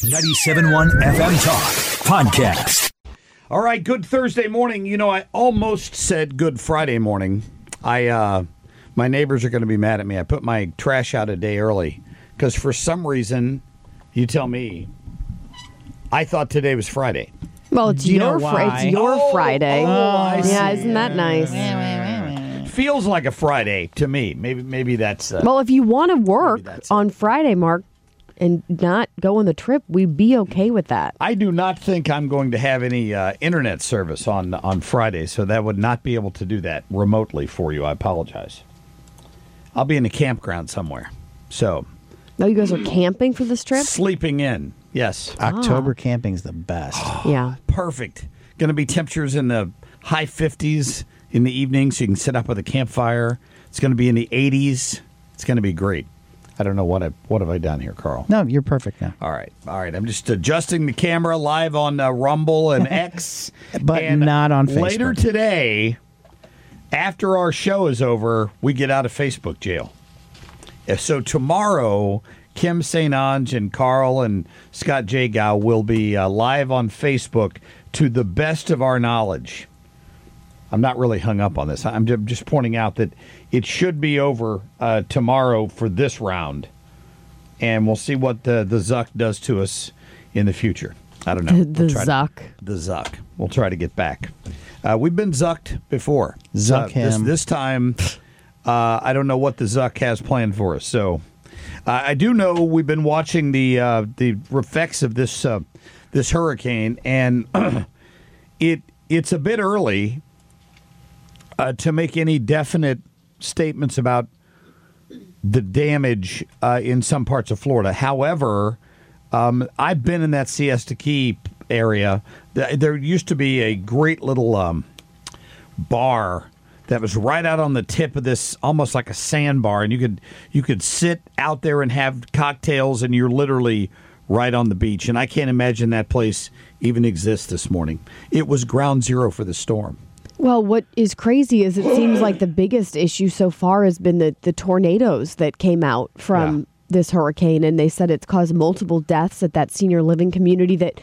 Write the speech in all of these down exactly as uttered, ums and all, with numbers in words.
ninety-seven point one F M Talk Podcast. All right, good Thursday morning. You know, I almost said good Friday morning. I, uh, my neighbors are going to be mad at me. I put my trash out a day early because for some reason, you tell me, I thought today was Friday. Well, it's you your know fr- it's your Oh, Friday. oh, I yeah, see. isn't that nice? Feels like a Friday to me. Maybe, maybe that's. Uh, Well, if you want to work that's it. on Friday, Mark, and not go on the trip, we'd be okay with that. I do not think I'm going to have any uh, internet service on on Friday, so that would not be able to do that remotely for you. I apologize. I'll be in a campground somewhere, so No, you guys are camping for this trip? sleeping in. Yes, October camping's the best. Yeah. perfect. Going to be temperatures in the high fifties in the evening, so you can sit up with a campfire. It's going to be in the eighties. It's going to be great. I don't know what I what have I done here, Carl. No, you're perfect now. All right, all right. I'm just adjusting the camera live on uh, Rumble and X, But and not on Later Facebook. today, after our show is over, we get out of Facebook jail. Uh, So tomorrow, Kim Saint Ange and Carl and Scott Jagow will be uh, live on Facebook to the best of our knowledge. I'm not really hung up on this. I'm ju- just pointing out that it should be over uh, tomorrow for this round. And we'll see what the, the Zuck does to us in the future. I don't know. The, the We'll try to- Zuck. the Zuck. We'll try to get back. Uh, we've been Zucked before. Zuck Uh, this, him. this time, uh, I don't know what the Zuck has planned for us. So uh, I do know we've been watching the uh, the effects of this uh, this hurricane, and it it's a bit early uh, to make any definite statements about the damage uh, in some parts of Florida. However, um, I've been in that Siesta Key area. Th- There used to be a great little um, bar that was right out on the tip of this, almost like a sandbar, and you could you could sit out there and have cocktails, and you're literally right on the beach. And I can't imagine that place even exists this morning. It was ground zero for the storm. Well, what is crazy is it seems like the biggest issue so far has been the, the tornadoes that came out from Yeah. this hurricane. And they said it's caused multiple deaths at that senior living community that,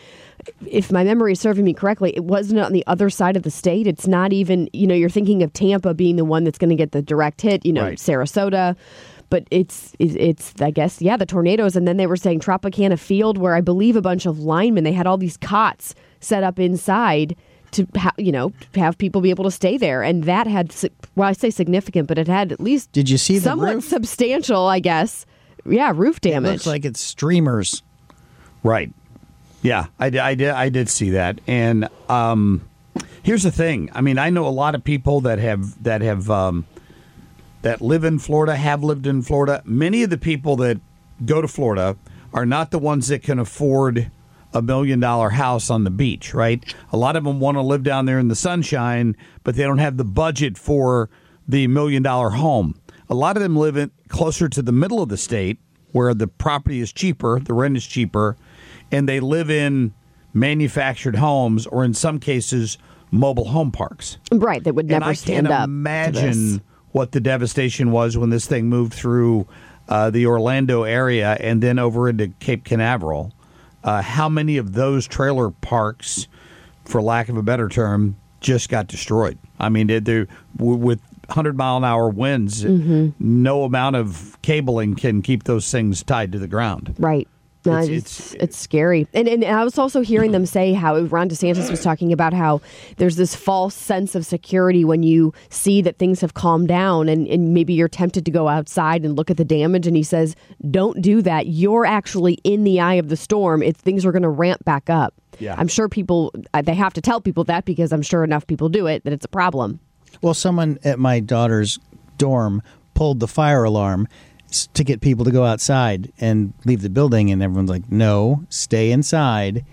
if my memory is serving me correctly, it wasn't on the other side of the state. It's not even, you know, you're thinking of Tampa being the one that's going to get the direct hit, you know, Right. Sarasota. But it's, it's, it's, I guess, yeah, the tornadoes. And then they were saying Tropicana Field, where I believe a bunch of linemen, they had all these cots set up inside to, ha- you know, have people be able to stay there. And that had, si- well, I say significant, but it had at least Did you see the somewhat roof? substantial, I guess. Yeah, roof It damage. looks like it's streamers. Right. Yeah, I, di- I, did, I did see that. And um, here's the thing. I mean, I know a lot of people that have that have um, that live in Florida, have lived in Florida. Many of the people that go to Florida are not the ones that can afford a million dollar house on the beach, right? A lot of them want to live down there in the sunshine, but they don't have the budget for the million dollar home. A lot of them live in closer to the middle of the state where the property is cheaper, the rent is cheaper, and they live in manufactured homes or in some cases mobile home parks. right, that would And never I stand can't up. to this. imagine what the devastation was when this thing moved through uh, the Orlando area and then over into Cape Canaveral. Uh, how many of those trailer parks, for lack of a better term, just got destroyed? I mean, they, they, with one hundred mile an hour winds, Mm-hmm. no amount of cabling can keep those things tied to the ground. Right. No, It's- it's, it's- it's scary. And and I was also hearing them say how Ron DeSantis was talking about how there's this false sense of security when you see that things have calmed down and, and maybe you're tempted to go outside and look at the damage. And he says, don't do that. You're actually in the eye of the storm. If things are going to ramp back up. Yeah. I'm sure people, uh, they have to tell people that because I'm sure enough people do it, that it's a problem. Well, someone at my daughter's dorm pulled the fire alarm s- to get people to go outside and leave the building, and everyone's like, no, stay inside.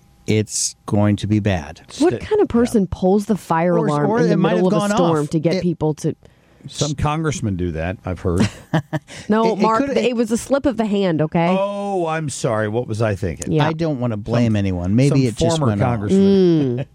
It's going to be bad. What kind of person pulls the fire Or- alarm or in the it might middle of have a gone storm off. to get It- people to... Some congressmen do that, I've heard. No, It- it Mark, could- it was a slip of the hand, okay? Oh, I'm sorry. What was I thinking? Yeah. I don't want to blame anyone. Maybe Some it just former went off. congressman.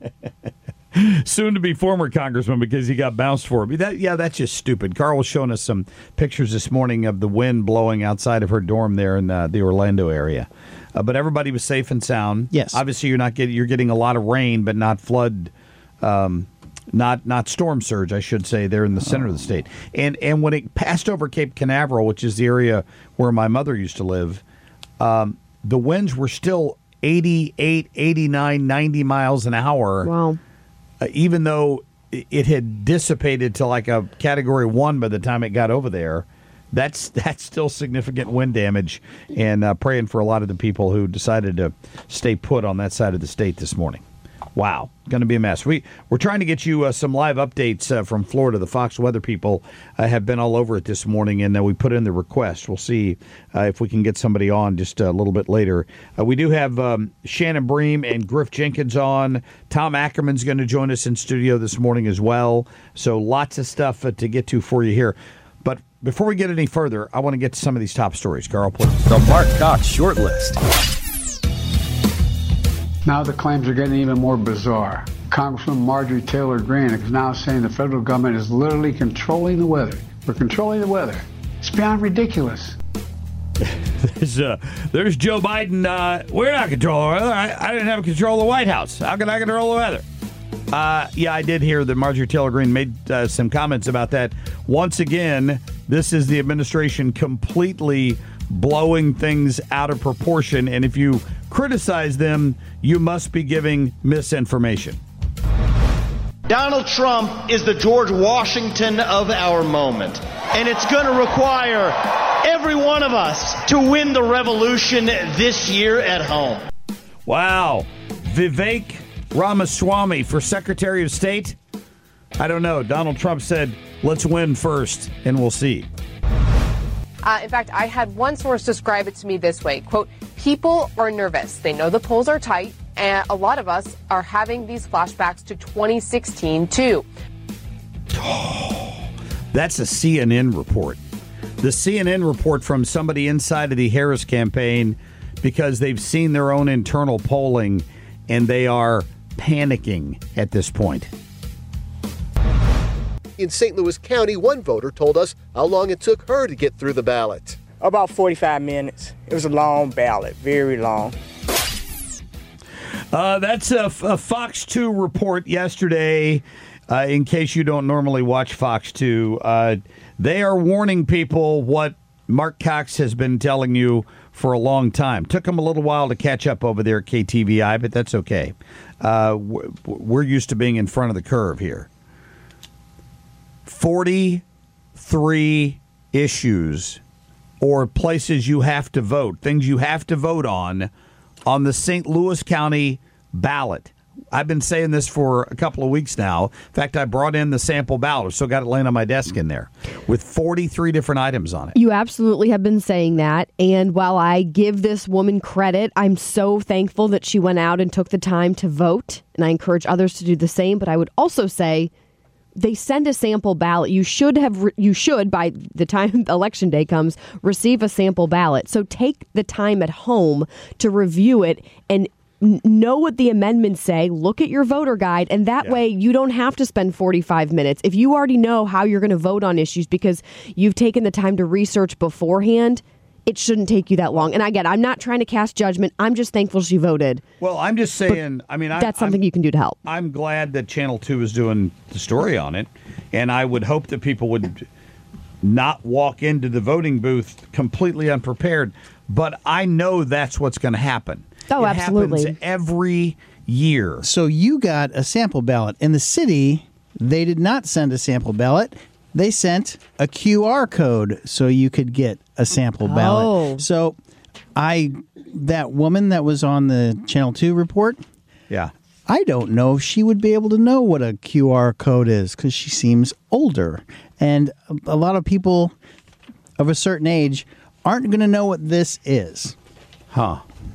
Soon to be former congressman because he got bounced for it. That, yeah, that's just stupid. Carl was showing us some pictures this morning of the wind blowing outside of her dorm there in uh, the Orlando area. uh, but everybody was safe and sound. Yes. Obviously, you're not getting you're getting a lot of rain, but not flood, um, not not storm surge, I should say, there in the center oh. of the state. And and when it passed over Cape Canaveral, which is the area where my mother used to live, um, the winds were still eighty-eight, eighty-nine, ninety miles an hour. Wow. Uh, even though it had dissipated to like a category one by the time it got over there, that's that's still significant wind damage. And uh, praying for a lot of the people who decided to stay put on that side of the state this morning. Wow, going to be a mess. We, we're trying to get you uh, some live updates uh, from Florida. The Fox Weather people uh, have been all over it this morning, and uh, we put in the request. We'll see uh, if we can get somebody on just a little bit later. Uh, we do have um, Shannon Bream and Griff Jenkins on. Tom Ackerman's going to join us in studio this morning as well. So lots of stuff uh, to get to for you here. But before we get any further, I want to get to some of these top stories. Carl, please. The Mark Cox Shortlist. Now the claims are getting even more bizarre. Congresswoman Marjorie Taylor Greene is now saying the federal government is literally controlling the weather. We're controlling the weather. It's beyond ridiculous. there's, uh, there's Joe Biden. Uh, we're not controlling the weather. I, I didn't have control of the White House. How can I control the weather? Uh, yeah, I did hear that Marjorie Taylor Greene made uh, some comments about that. Once again, this is the administration completely blowing things out of proportion, and if you criticize them, you must be giving misinformation. Donald Trump is the George Washington of our moment, and it's going to require every one of us to win the revolution this year at home. Wow. Vivek Ramaswamy for Secretary of State? I don't know. Donald Trump said, let's win first, and we'll see. Uh, in fact, I had one source describe it to me this way, quote, people are nervous. They know the polls are tight, and a lot of us are having these flashbacks to twenty sixteen, too. Oh, that's a C N N report. The C N N report from somebody inside of the Harris campaign, because they've seen their own internal polling, and they are panicking at this point. In Saint Louis County, one voter told us how long it took her to get through the ballot. About forty-five minutes. It was a long ballot, very long. Uh, that's a, a Fox two report yesterday. Uh, in case you don't normally watch Fox two, uh, they are warning people what Mark Cox has been telling you for a long time. Took them a little while to catch up over there at K T V I, but that's okay. Uh, we're used to being in front of the curve here. forty-three issues or places you have to vote, things you have to vote on, on the Saint Louis County ballot. I've been saying this for a couple of weeks now. In fact, I brought in the sample ballot. I've still got it laying on my desk in there with forty-three different items on it. You absolutely have been saying that. And while I give this woman credit, I'm so thankful that she went out and took the time to vote. And I encourage others to do the same. But I would also say, they send a sample ballot. You should have, re- you should, by the time election day comes, receive a sample ballot. So take the time at home to review it and n- know what the amendments say. Look at your voter guide. And that yeah. way you don't have to spend forty-five minutes. If you already know how you're going to vote on issues because you've taken the time to research beforehand, it shouldn't take you that long. And again, I'm not trying to cast judgment. I'm just thankful she voted. Well, I'm just saying, but I mean, I, that's something I'm, you can do to help. I'm glad that Channel two is doing the story on it. And I would hope that people would not walk into the voting booth completely unprepared. But I know that's what's going to happen. Oh, it absolutely. happens every year. So you got a sample ballot. In the city, they did not send a sample ballot. They sent a Q R code so you could get a sample ballot. Oh. So I, that woman that was on the Channel two report, yeah, I don't know if she would be able to know what a Q R code is because she seems older. And a, a lot of people of a certain age aren't going to know what this is. Huh.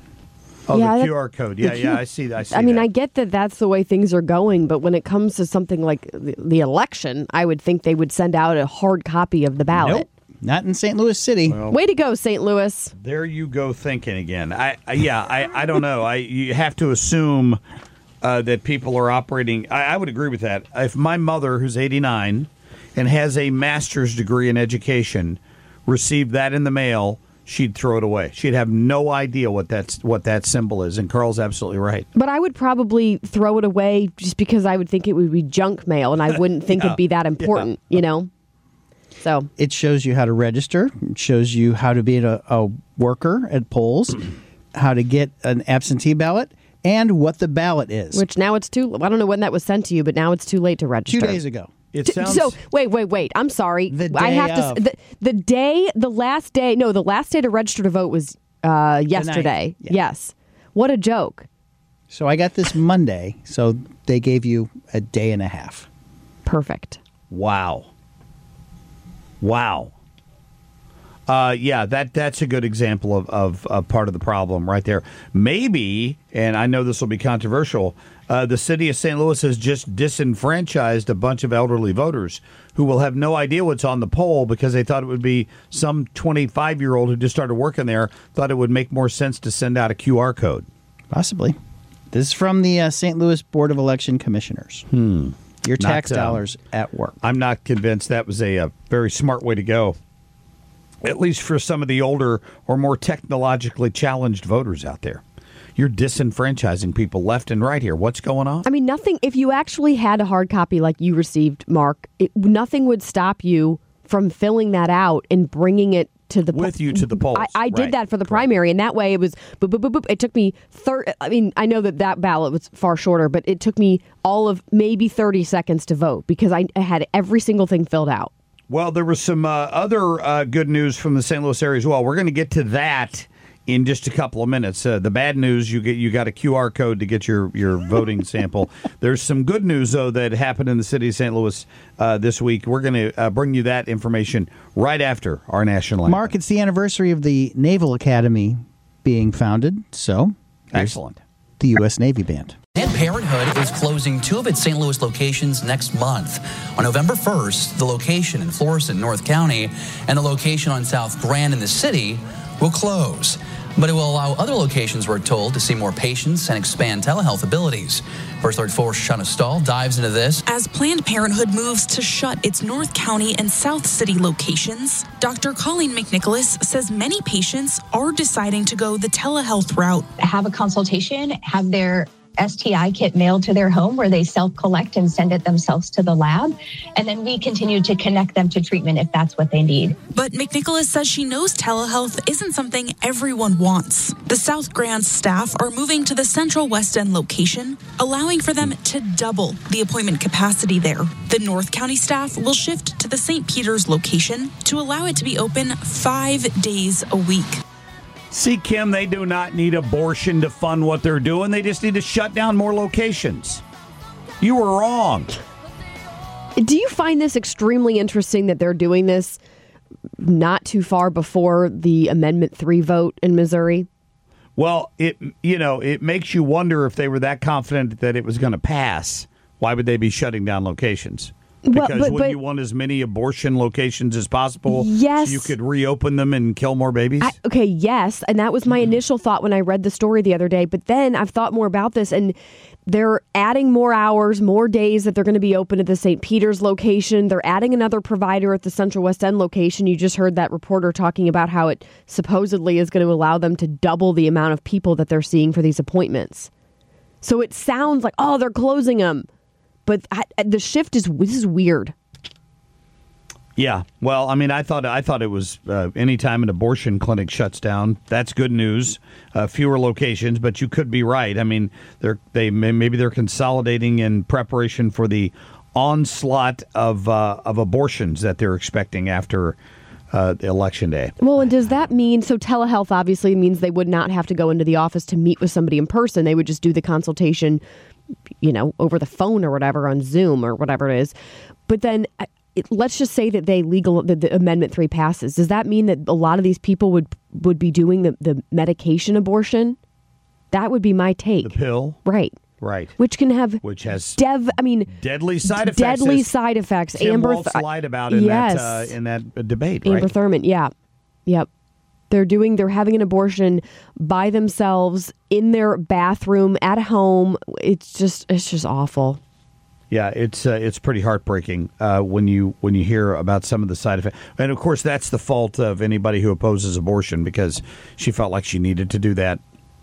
Oh, yeah, the that, Q R code. Yeah, Q- yeah, I see that. I see I mean, that. I get that that's the way things are going, but when it comes to something like the, the election, I would think they would send out a hard copy of the ballot. Nope, not in Saint Louis City. Well, way to go, Saint Louis. There you go thinking again. I, I yeah, I, I don't know. I you have to assume uh, that people are operating. I, I would agree with that. If my mother, who's eighty-nine and has a master's degree in education, received that in the mail, she'd throw it away. She'd have no idea what that's what that symbol is. And Carl's absolutely right. But I would probably throw it away just because I would think it would be junk mail, and I wouldn't think Yeah. it'd be that important, Yeah. you know? So It shows you how to register. It shows you how to be a, a worker at polls, how to get an absentee ballot, and what the ballot is. Which now it's too, I don't know when that was sent to you, but now it's too late to register. Two days ago. It T- sounds So wait, wait, wait. I'm sorry. The I day have to. of. s- The, the day, the last day. No, the last day to register to vote was uh, yesterday. Yeah. Yes. What a joke. So I got this Monday, so they gave you a day and a half. Perfect. wow. Wow. Uh, yeah, that that's a good example of, of, of part of the problem right there. Maybe, and I know this will be controversial, uh, the city of Saint Louis has just disenfranchised a bunch of elderly voters who will have no idea what's on the poll because they thought it would be some twenty-five-year-old who just started working there, thought it would make more sense to send out a Q R code. Possibly. This is from the uh, Saint Louis Board of Election Commissioners. Hmm. Your Not, tax um, dollars at work. I'm not convinced that was a, a very smart way to go, at least for some of the older or more technologically challenged voters out there. You're disenfranchising people left and right here. What's going on? I mean, nothing. If you actually had a hard copy like you received, Mark, it, nothing would stop you from filling that out and bringing it to the With you to the polls. I, I did Right. that for the primary, and that way it was boop, boop, boop, boop. It took me thirty. I mean, I know that that ballot was far shorter, but it took me all of maybe thirty seconds to vote because I, I had every single thing filled out. Well, there was some uh, other uh, good news from the Saint Louis area as well. We're going to get to that in just a couple of minutes. Uh, the bad news, you get you got a Q R code to get your, your voting sample. There's some good news, though, that happened in the city of Saint Louis uh, this week. We're going to uh, bring you that information right after our national anthem. Mark, it's the anniversary of the Naval Academy being founded, so here's Excellent. the U S Navy Band. Planned Parenthood is closing two of its Saint Louis locations next month. On November first, the location in Florissant, North County, and the location on South Grand in the city will close. But it will allow other locations, we're told, to see more patients and expand telehealth abilities. First Alert four Shana Stahl dives into this. As Planned Parenthood moves to shut its North County and South City locations, Doctor Colleen McNicholas says many patients are deciding to go the telehealth route. Have a consultation, have their S T I kit mailed to their home where they self-collect and send it themselves to the lab. And then we continue to connect them to treatment if that's what they need. But McNicholas says she knows telehealth isn't something everyone wants. The South Grand staff are moving to the Central West End location, allowing for them to double the appointment capacity there. The North County staff will shift to the Saint Peter's location to allow it to be open five days a week. See, Kim, they do not need abortion to fund what they're doing. They just need to shut down more locations. You were wrong. Do you find this extremely interesting that they're doing this not too far before the Amendment three vote in Missouri? Well, it you know, it makes you wonder if they were that confident that it was going to pass. Why would they be shutting down locations? Because Well, but- wouldn't but- you want as many abortion locations as possible Yes. so you could reopen them and kill more babies? I, okay, yes, and that was my initial thought when I read the story the other day. But then I've thought more about this, and they're adding more hours, more days that they're going to be open at the Saint Peter's location. They're adding another provider at the Central West End location. You just heard that reporter talking about how it supposedly is going to allow them to double the amount of people that they're seeing for these appointments. So it sounds like, oh, they're closing them. But I, the shift is this is weird. Yeah, well, I mean, I thought I thought it was uh, anytime an abortion clinic shuts down, that's good news. Uh, fewer locations, but you could be right. I mean, they're they may, maybe they're consolidating in preparation for the onslaught of uh, of abortions that they're expecting after uh, the election day. Well, and does that mean, so telehealth obviously means they would not have to go into the office to meet with somebody in person. They would just do the consultation, you know, over the phone or whatever on Zoom or whatever it is. But then uh, it, let's just say that they legal, that the Amendment three passes. Does that mean that a lot of these people would would be doing the, the medication abortion? That would be my take. The pill? Right. Right. Which can have Which has dev, I mean, deadly side effects. deadly as side effects. Tim Amber Waltz Th- lied about in yes. that uh, in that uh, debate, Amber right? Thurman, yeah. Yep. They're doing, they're having an abortion by themselves in their bathroom at home. It's just, it's just awful. Yeah, it's uh, it's pretty heartbreaking uh, when you when you hear about some of the side effects, and of course that's the fault of anybody who opposes abortion because she felt like she needed to do that,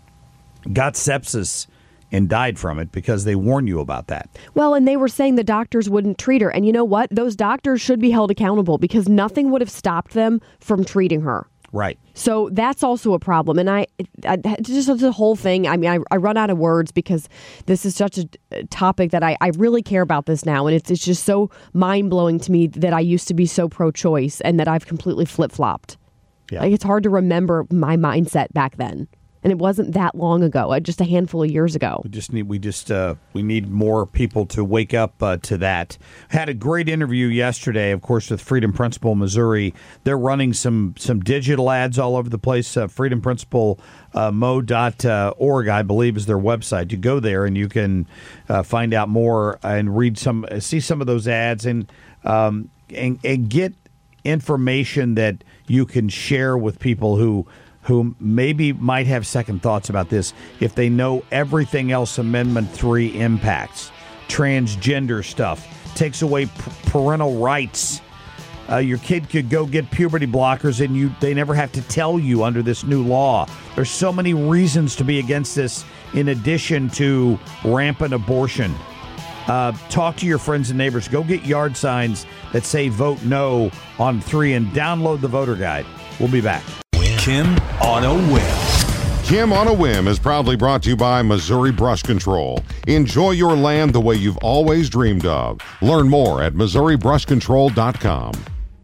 got sepsis, and died from it because they warn you about that. Well, and they were saying the doctors wouldn't treat her, and you know what? Those doctors should be held accountable because nothing would have stopped them from treating her. Right. So that's also a problem. And I, I just the whole thing, I mean, I, I run out of words because this is such a topic that I, I really care about this now. And it's, it's just so mind-blowing to me that I used to be so pro-choice and that I've completely flip-flopped. Yeah. Like, it's hard to remember my mindset back then. And it wasn't that long ago, just a handful of years ago. We just need we just uh, we need more people to wake up uh, to that. Had a great interview yesterday, of course, with Freedom Principle Missouri. They're running some some digital ads all over the place. Uh, freedom principle mo dot org, I believe, is their website. You go there and you can uh, find out more and read some, see some of those ads, and um, and, and get information that you can share with people who. who maybe might have second thoughts about this if they know everything else Amendment three impacts. Transgender stuff, takes away p- parental rights. Uh, your kid could go get puberty blockers and you they never have to tell you under this new law. There's so many reasons to be against this in addition to rampant abortion. Uh, talk to your friends and neighbors. Go get yard signs that say vote no on three and download the voter guide. We'll be back. Kim on a Whim. Kim on a Whim is proudly brought to you by Missouri Brush Control. Enjoy your land the way you've always dreamed of. Learn more at missouri brush control dot com.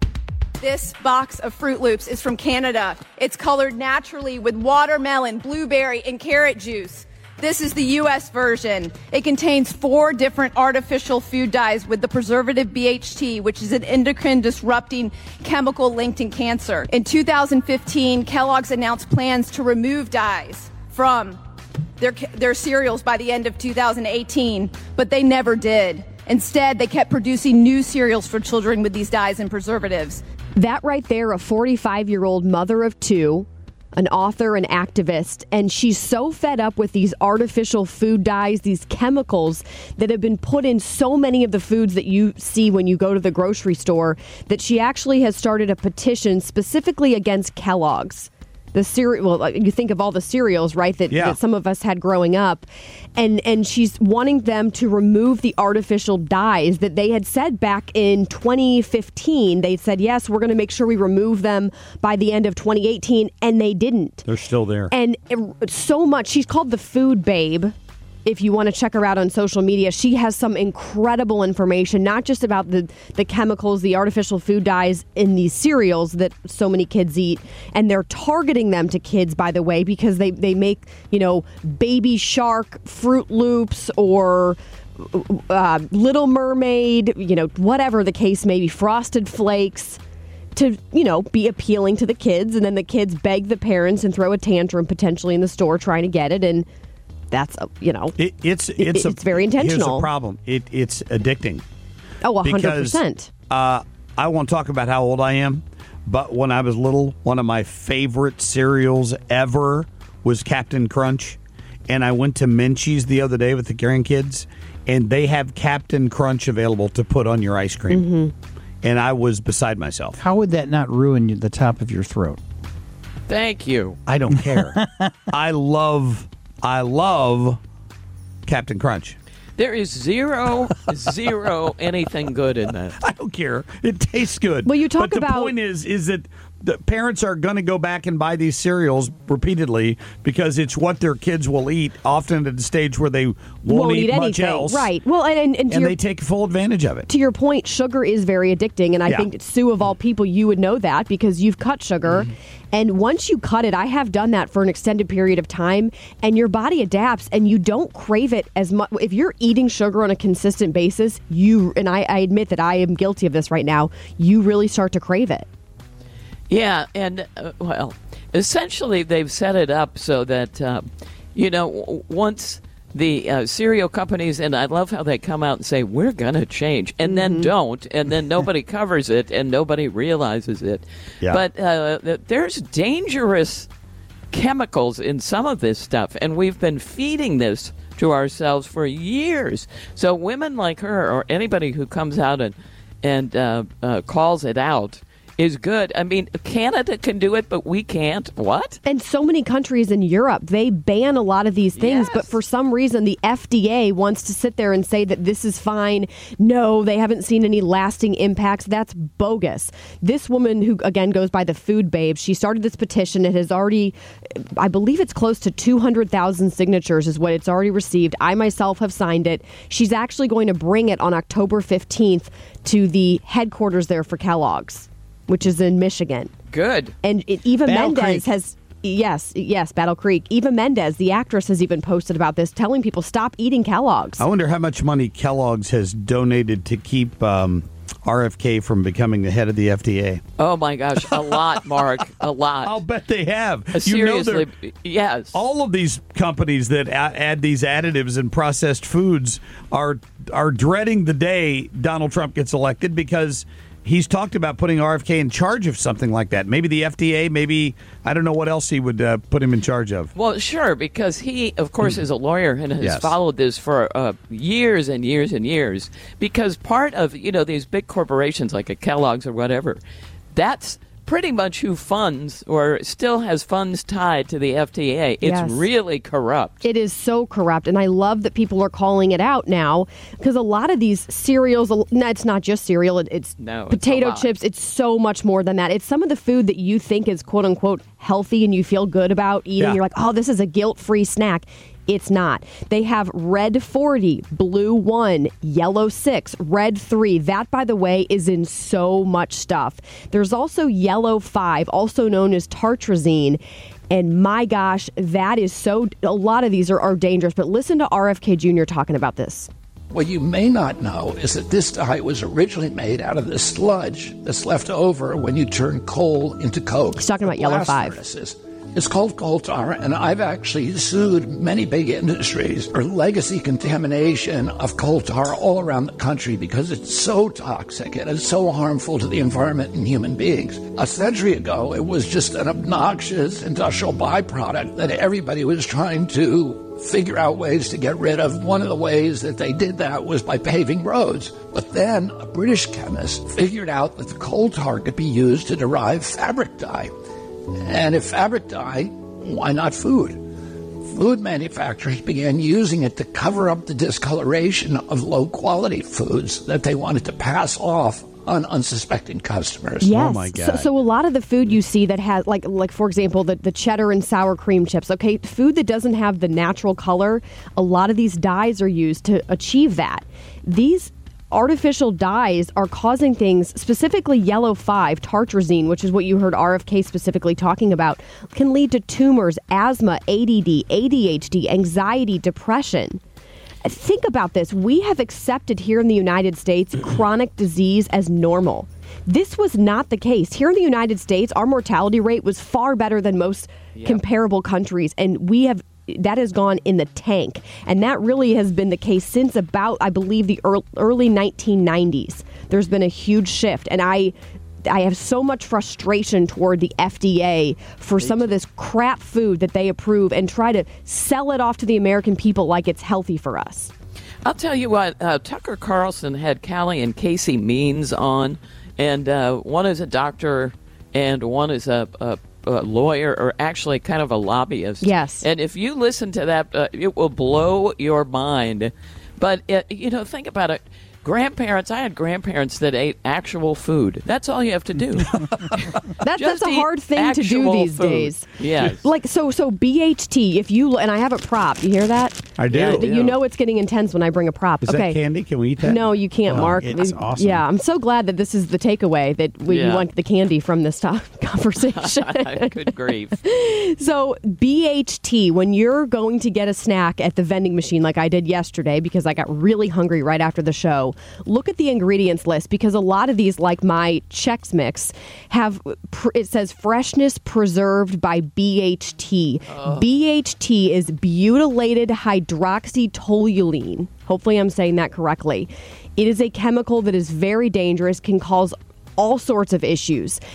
This box of Fruit Loops is from Canada. It's colored naturally with watermelon, blueberry, and carrot juice. This is the U S version. It contains four different artificial food dyes with the preservative B H T, which is an endocrine-disrupting chemical linked in cancer. In two thousand fifteen, Kellogg's announced plans to remove dyes from their, their cereals by the end of two thousand eighteen, but they never did. Instead, they kept producing new cereals for children with these dyes and preservatives. That right there, a forty-five-year-old mother of two, an author, an activist, and she's so fed up with these artificial food dyes, these chemicals that have been put in so many of the foods that you see when you go to the grocery store, that she actually has started a petition specifically against Kellogg's. The cereal, well, you think of all the cereals, right, that, yeah. that some of us had growing up. And and she's wanting them to remove the artificial dyes that they had said back in twenty fifteen. They said, yes, we're going to make sure we remove them by the end of twenty eighteen. And they didn't. They're still there. And it, so much. She's called the Food Babe. If you want to check her out on social media, she has some incredible information, not just about the, the chemicals, the artificial food dyes in these cereals that so many kids eat. And they're targeting them to kids, by the way, because they, they make, you know, Baby Shark Fruit Loops or uh, Little Mermaid, you know, whatever the case may be, Frosted Flakes, to, you know, be appealing to the kids. And then the kids beg the parents and throw a tantrum potentially in the store trying to get it. And that's, a, you know, it, it's it's, it, it's a, very intentional. Here's the problem. It, it's addicting. Oh, one hundred because, percent. Uh, I won't talk about how old I am, but when I was little, one of my favorite cereals ever was Captain Crunch. And I went to Menchie's the other day with the grandkids, and they have Captain Crunch available to put on your ice cream. Mm-hmm. And I was beside myself. How would that not ruin the top of your throat? Thank you. I don't care. I love... I love Captain Crunch. There is zero, zero anything good in that. I don't care. It tastes good. Well, you talk but about... the point is, is that the parents are going to go back and buy these cereals repeatedly because it's what their kids will eat, often at the stage where they won't, won't eat, eat much anything. else. Right. Well, and, and, and, and your, they take full advantage of it. To your point, sugar is very addicting, and I yeah. think, Sue, of all people, you would know that because you've cut sugar. Mm-hmm. And once you cut it, I have done that for an extended period of time, and your body adapts, and you don't crave it as much. If you're eating sugar on a consistent basis, you, and I, I admit that I am guilty of this right now, you really start to crave it. Yeah, and, uh, well, essentially they've set it up so that, uh, you know, w- once the uh, cereal companies, and I love how they come out and say, we're going to change, and mm-hmm. then don't, and then nobody covers it, and nobody realizes it. Yeah. But uh, there's dangerous chemicals in some of this stuff, and we've been feeding this to ourselves for years. So women like her, or anybody who comes out and and uh, uh, calls it out, is good. I mean, Canada can do it, but we can't. What? And so many countries in Europe, they ban a lot of these things, Yes. but for some reason, the F D A wants to sit there and say that this is fine. No, they haven't seen any lasting impacts. That's bogus. This woman, who again goes by the Food Babe, she started this petition. It has already, I believe it's close to two hundred thousand signatures is what it's already received. I myself have signed it. She's actually going to bring it on October fifteenth to the headquarters there for Kellogg's, which is in Michigan. Good. And it, Eva Battle Mendes Creek. has, yes, yes, Battle Creek. Eva Mendes, the actress, has even posted about this, telling people stop eating Kellogg's. I wonder how much money Kellogg's has donated to keep um, R F K from becoming the head of the F D A. Oh my gosh, a lot, Mark, a lot. I'll bet they have. Uh, You know seriously, they're- yes. All of these companies that a- add these additives and processed foods are are dreading the day Donald Trump gets elected, because he's talked about putting R F K in charge of something like that. Maybe the F D A, maybe, I don't know what else he would uh, put him in charge of. Well, sure, because he, of course, is a lawyer and has Yes. followed this for uh, years and years and years. Because part of, you know, these big corporations like a Kellogg's or whatever, that's pretty much who funds or still has funds tied to the F D A. It's Yes. really corrupt. It is so corrupt, and I love that people are calling it out now, because a lot of these cereals, no, it's not just cereal, it- it's No, it's a potato lot. chips, it's so much more than that. It's some of the food that you think is quote-unquote healthy and you feel good about eating. Yeah. You're like, oh, this is a guilt-free snack. It's not. They have red forty, blue one, yellow six, red three. That, by the way, is in so much stuff. There's also yellow five, also known as tartrazine. And my gosh, that is so, a lot of these are, are dangerous. But listen to R F K Junior talking about this. What you may not know is that this dye was originally made out of the sludge that's left over when you turn coal into coke. He's talking about yellow Blast five. furnaces. It's called coal tar, and I've actually sued many big industries for legacy contamination of coal tar all around the country because it's so toxic and it's so harmful to the environment and human beings. A century ago, it was just an obnoxious industrial byproduct that everybody was trying to figure out ways to get rid of. One of the ways that they did that was by paving roads. But then a British chemist figured out that the coal tar could be used to derive fabric dye. And if fabric dye, why not food? Food manufacturers began using it to cover up the discoloration of low-quality foods that they wanted to pass off on unsuspecting customers. Yes. So, so a lot of the food you see that has, like, like for example, the, the cheddar and sour cream chips, okay, food that doesn't have the natural color, a lot of these dyes are used to achieve that. These artificial dyes are causing things, specifically yellow five, tartrazine, which is what you heard R F K specifically talking about, can lead to tumors, asthma, A D D, A D H D, anxiety, depression. Think about this. We have accepted here in the United States chronic disease as normal. This was not the case. Here in the United States, our mortality rate was far better than most Yep. comparable countries, and we have that has gone in the tank. And that really has been the case since about, I believe, the early, early nineteen nineties. There's been a huge shift, and I I have so much frustration toward the F D A for some of this crap food that they approve and try to sell it off to the American people like it's healthy for us. I'll tell you what, uh, Tucker Carlson had Callie and Casey Means on, and uh, one is a doctor and one is a, a, a lawyer, or actually kind of a lobbyist. Yes. And if you listen to that, uh, it will blow your mind. But, it, you know, think about it. Grandparents, I had grandparents that ate actual food. That's all you have to do. That's, Just that's a eat hard thing to do actual these food. days. Yes. Like, so, so B H T, if you, and I have a prop, you hear that? I do. Yeah, I do. You know it's getting intense when I bring a prop. Is okay. that candy? Can we eat that? No, you can't, Oh, Mark. it's We- awesome. Yeah, I'm so glad that this is the takeaway, that we Yeah. want the candy from this to- conversation. Good grief. So B H T, when you're going to get a snack at the vending machine like I did yesterday because I got really hungry right after the show, look at the ingredients list, because a lot of these, like my Chex Mix, have, pr- it says freshness preserved by B H T. B H T is butylated hydroxytoluene. Hopefully I'm saying that correctly. It is a chemical that is very dangerous, can cause all sorts of issues.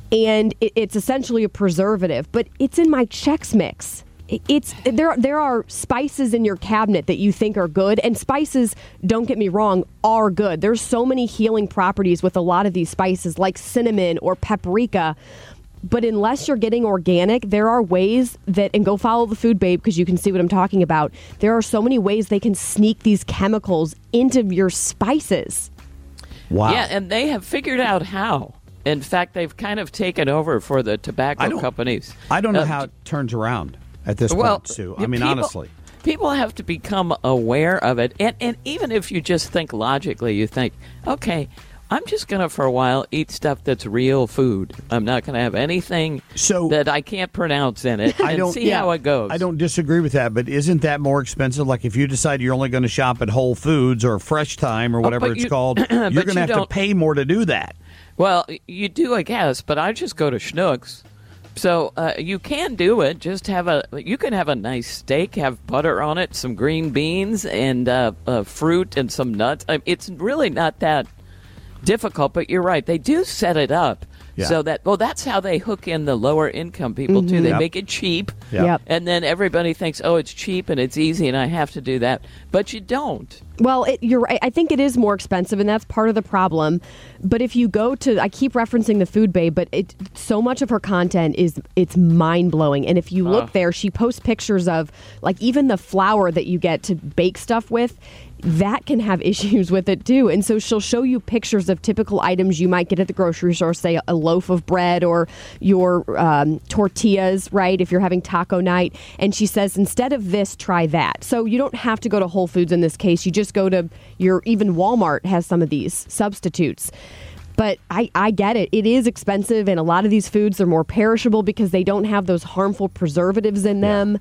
and it, it's essentially a preservative, but it's in my Chex Mix. It's there. There are spices in your cabinet that you think are good, and spices, don't get me wrong, are good. There's so many healing properties with a lot of these spices, like cinnamon or paprika. But unless you're getting organic, there are ways that, and go follow the Food Babe because you can see what I'm talking about. There are so many ways they can sneak these chemicals into your spices. Wow. Yeah, and they have figured out how. In fact, they've kind of taken over for the tobacco companies. I don't know Uh, how it turns around at this well, point, Sue. I the mean, people- honestly. People have to become aware of it. And, and even if you just think logically, you think, okay, I'm just going to, for a while, eat stuff that's real food. I'm not going to have anything so, that I can't pronounce in it I and don't, see how it goes. I don't disagree with that, but isn't that more expensive? Like if you decide you're only going to shop at Whole Foods or Fresh Time or whatever but it's you- called, but you're going you to have to don't- pay more to do that. Well, you do, I guess, but I just go to Schnucks. So uh, you can do it. Just have a. You can have a nice steak, have butter on it, some green beans, and uh, uh, fruit, and some nuts. I mean, it's really not that difficult. But you're right; they do set it up Yeah. so that. Well, that's how they hook in the lower income people too. Mhm. They Yep. make it cheap, Yep. Yep. and then everybody thinks, "Oh, it's cheap and it's easy, and I have to do that." But you don't. Well, it, you're right. I think it is more expensive, and that's part of the problem. But if you go to, I keep referencing the Food Babe, but it so much of her content is it's mind blowing. And if you look Ugh. there, she posts pictures of like even the flour that you get to bake stuff with. That can have issues with it too. And so she'll show you pictures of typical items you might get at the grocery store, say a loaf of bread or your um, tortillas, right? If you're having taco night. And she says, instead of this, try that. So you don't have to go to Whole Foods in this case. You just go to your, even Walmart has some of these substitutes. But I, I get it. It is expensive. And a lot of these foods are more perishable because they don't have those harmful preservatives in them.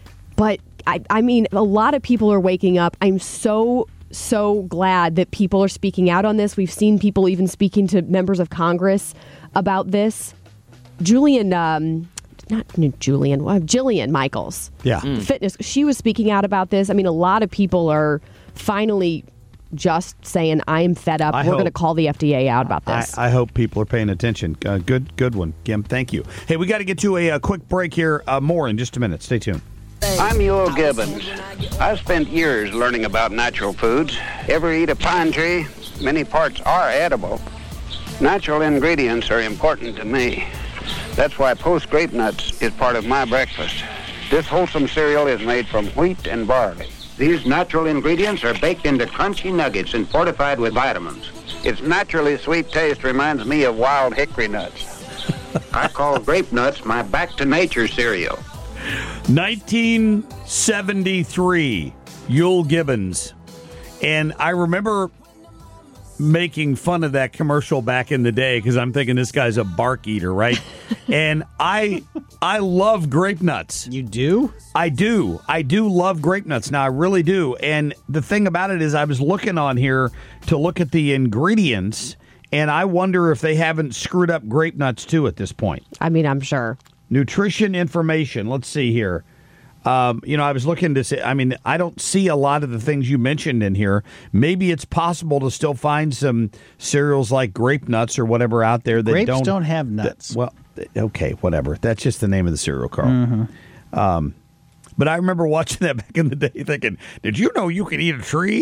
But I, I mean, a lot of people are waking up. I'm so, so glad that people are speaking out on this. We've seen people even speaking to members of Congress about this. Julian, um, not Julian, uh, Jillian Michaels. Yeah. the Fitness. She was speaking out about this. I mean, a lot of people are finally just saying, I'm fed up. I We're hope. going to call the F D A out about this. I, I hope people are paying attention. Uh, good, good one, Kim. Thank you. Hey, we got to get to a, a quick break here. Uh, more in just a minute. Stay tuned. I'm Yul Gibbons. I've spent years learning about natural foods. Ever eat a pine tree? Many parts are edible. Natural ingredients are important to me. That's why Post Grape Nuts is part of my breakfast. This wholesome cereal is made from wheat and barley. These natural ingredients are baked into crunchy nuggets and fortified with vitamins. Its naturally sweet taste reminds me of wild hickory nuts. I call Grape Nuts my back-to-nature cereal. nineteen seventy-three, Yul Gibbons. And I remember making fun of that commercial back in the day because I'm thinking this guy's a bark eater, right? And I I love grape nuts. You do? I do. I do love grape nuts. Now, I really do. And the thing about it is I was looking on here to look at the ingredients, and I wonder if they haven't screwed up grape nuts, too, at this point. I mean, I'm sure. Nutrition information. Let's see here. Um, you know, I was looking to say, I mean, I don't see a lot of the things you mentioned in here. Maybe it's possible to still find some cereals like grape nuts or whatever out there that Grapes don't, don't have nuts. That, well, okay, whatever. That's just the name of the cereal, Carl. Mm-hmm. Um, but I remember watching that back in the day thinking, did you know you could eat a tree?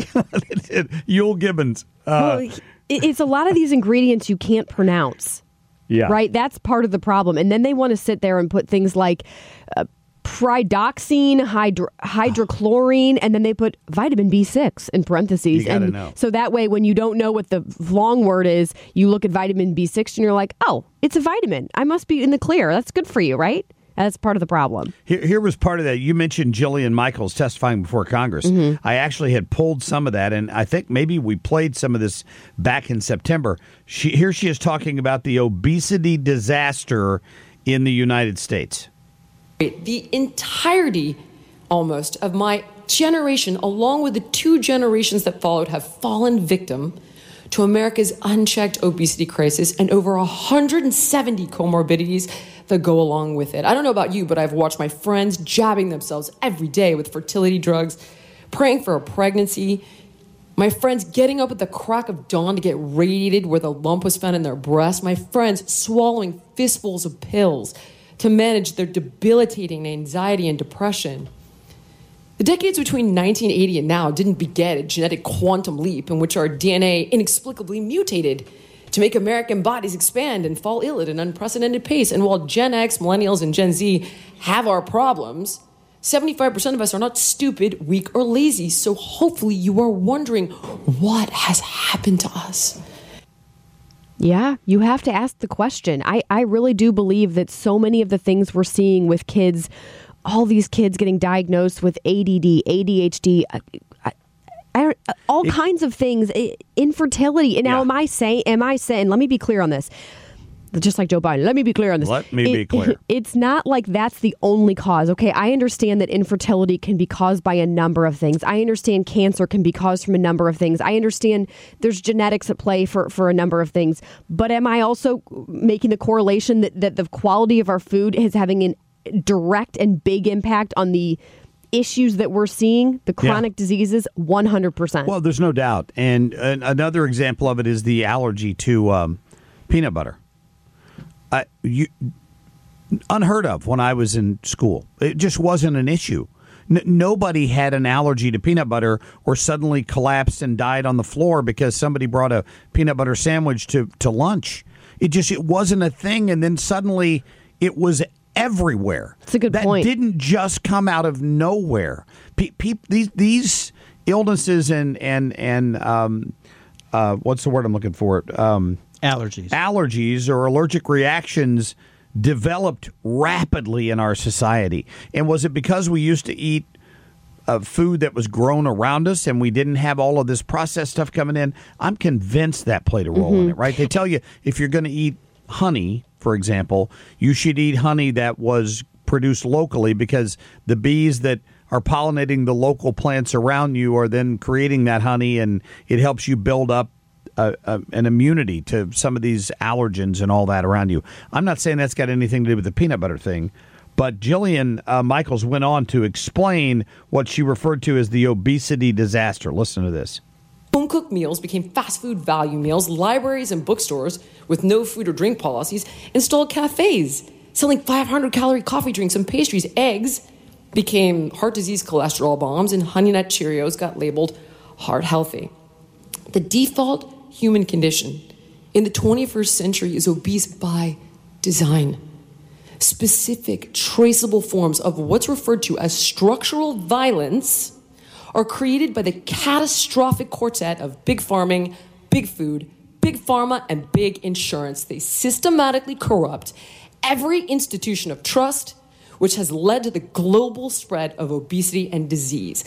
Yul Gibbons. Uh, well, it- it's a lot of these ingredients you can't pronounce. Yeah. Right? That's part of the problem. And then they want to sit there and put things like uh, pridoxine, hydro- hydrochlorine, and then they put vitamin B six in parentheses. You gotta and know. so that way, when you don't know what the long word is, you look at vitamin B six and you're like, oh, it's a vitamin. I must be in the clear. That's good for you, right? That's part of the problem. Here, here was part of that. You mentioned Jillian Michaels testifying before Congress. Mhm. I actually had pulled some of that, and I think maybe we played some of this back in September. She, here she is talking about the obesity disaster in the United States. The entirety, almost, of my generation, along with the two generations that followed, have fallen victim to America's unchecked obesity crisis and over one hundred seventy comorbidities that go along with it. I don't know about you, but I've watched my friends jabbing themselves every day with fertility drugs, praying for a pregnancy, My friends getting up at the crack of dawn to get radiated where the lump was found in their breast. My friends swallowing fistfuls of pills to manage their debilitating anxiety and depression. The decades between nineteen eighty and now didn't beget a genetic quantum leap in which our D N A inexplicably mutated to make American bodies expand and fall ill at an unprecedented pace. And while Gen X, Millennials, and Gen Z have our problems, seventy-five percent of us are not stupid, weak, or lazy. So hopefully you are wondering what has happened to us. Yeah, you have to ask the question. I, I really do believe that so many of the things we're seeing with kids, all these kids getting diagnosed with A D D, A D H D, I, I, I, all it, kinds of things, infertility. And now, yeah. am I saying, am I saying, let me be clear on this. Just like Joe Biden, let me be clear on this. Let me it, be clear. It's not like that's the only cause. Okay, I understand that infertility can be caused by a number of things. I understand cancer can be caused from a number of things. I understand there's genetics at play for, for a number of things. But am I also making the correlation that, that the quality of our food is having a direct and big impact on the issues that we're seeing, the chronic yeah. diseases? one hundred percent. Well, there's no doubt. And uh, another example of it is the allergy to um, peanut butter. Uh, you, unheard of when I was in school. It just wasn't an issue. N- nobody had an allergy to peanut butter or suddenly collapsed and died on the floor because somebody brought a peanut butter sandwich to, to lunch. It just it wasn't a thing, and then suddenly it was everywhere. That's a good that point. That didn't just come out of nowhere. Pe- pe- these these illnesses and and and um, uh, what's the word I'm looking for? Um, Allergies. Allergies or allergic reactions developed rapidly in our society. And was it because we used to eat uh, food that was grown around us and we didn't have all of this processed stuff coming in? I'm convinced that played a role mm-hmm. in it, right? They tell you if you're going to eat honey, for example, you should eat honey that was produced locally because the bees that are pollinating the local plants around you are then creating that honey, and it helps you build up Uh, uh, an immunity to some of these allergens and all that around you. I'm not saying that's got anything to do with the peanut butter thing, but Jillian uh, Michaels went on to explain what she referred to as the obesity disaster. Listen to this. Home-cooked meals became fast food value meals. Libraries and bookstores with no food or drink policies installed cafes selling five hundred calorie coffee drinks and pastries. Eggs became heart disease cholesterol bombs, and Honey Nut Cheerios got labeled heart healthy. The default human condition in the twenty-first century is obese by design. Specific, traceable forms of what's referred to as structural violence are created by the catastrophic quartet of big farming, big food, big pharma, and big insurance. They systematically corrupt every institution of trust, which has led to the global spread of obesity and disease.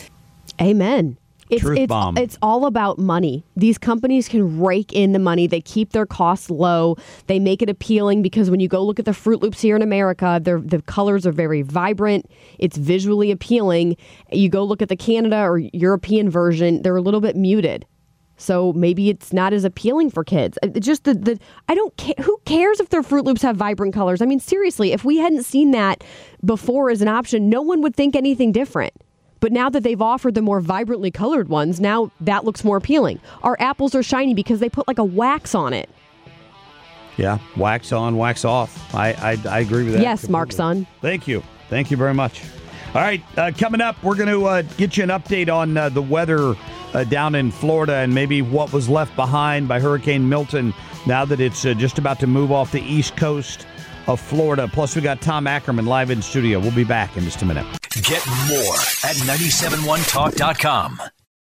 Amen. It's, Truth it's, bomb. It's all about money. These companies can rake in the money. They keep their costs low. They make it appealing because when you go look at the Fruit Loops here in America, the colors are very vibrant. It's visually appealing. You go look at the Canada or European version, they're a little bit muted. So maybe it's not as appealing for kids. Just the, the I don't care. Who cares if their Fruit Loops have vibrant colors? I mean, seriously, if we hadn't seen that before as an option, no one would think anything different. But now that they've offered the more vibrantly colored ones, now that looks more appealing. Our apples are shiny because they put like a wax on it. Yeah, wax on, wax off. I I, I agree with that. Yes, completely. Mark Son. Thank you. Thank you very much. All right, uh, coming up, we're going to uh, get you an update on uh, the weather uh, down in Florida and maybe what was left behind by Hurricane Milton now that it's uh, just about to move off the east coast of Florida. Plus, we got Tom Ackerman live in studio. We'll be back in just a minute. Get more at nine seven one talk dot com.